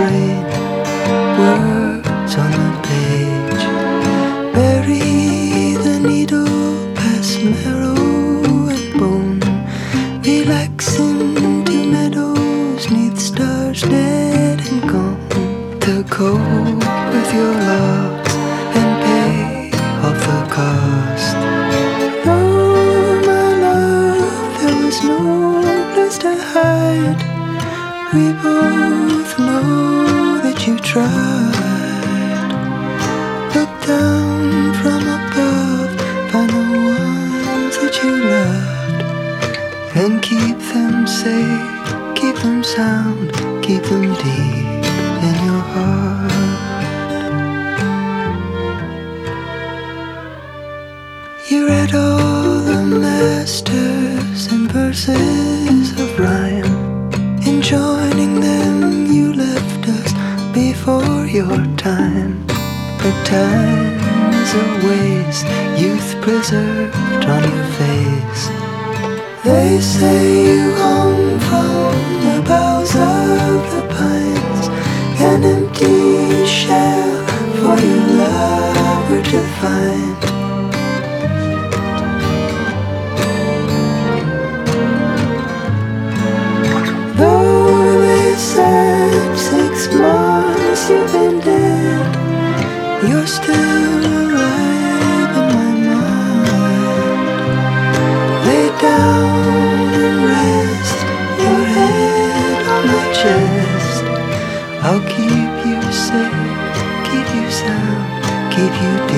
brain, words on the page. Bury the needle past marrow and bone. Relax into meadows, neath stars dead and gone. To cope with your loss and pay off the cost. Oh my love, there was no place to hide. We both know that you tried. Look down from above, find the ones that you loved, and keep them safe, keep them sound, keep them deep in your heart. You read all the masters and verses of rhyme. In joining them you left us before your time. But time is a waste, youth preserved on your face. They say you hung from the boughs of the pines, an empty shell for your lover to find. Though they said 6 months you've been dead, you're still alive in my mind. Lay down and rest your head on my chest. I'll keep you safe, keep you sound, keep you